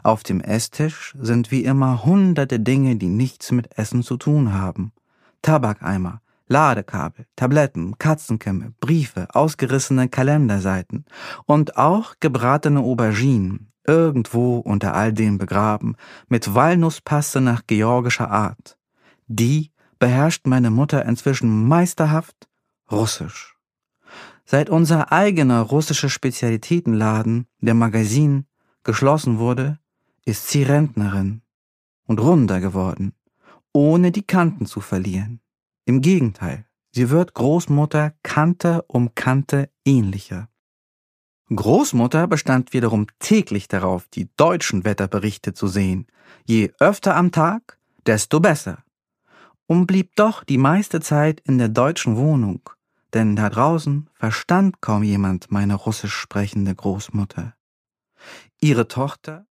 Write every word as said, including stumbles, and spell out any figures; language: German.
Auf dem Esstisch sind wie immer hunderte Dinge, die nichts mit Essen zu tun haben. Tabakeimer, Ladekabel, Tabletten, Katzenkämme, Briefe, ausgerissene Kalenderseiten und auch gebratene Auberginen, irgendwo unter all dem begraben, mit Walnusspaste nach georgischer Art. Die beherrscht meine Mutter inzwischen meisterhaft Russisch. Seit unser eigener russischer Spezialitätenladen, der Magazin, geschlossen wurde, ist sie Rentnerin und runder geworden, ohne die Kanten zu verlieren. Im Gegenteil, sie wird Großmutter Kante um Kante ähnlicher. Großmutter bestand wiederum täglich darauf, die deutschen Wetterberichte zu sehen. Je öfter am Tag, desto besser. Und blieb doch die meiste Zeit in der deutschen Wohnung, denn da draußen verstand kaum jemand meine russisch sprechende Großmutter. Ihre Tochter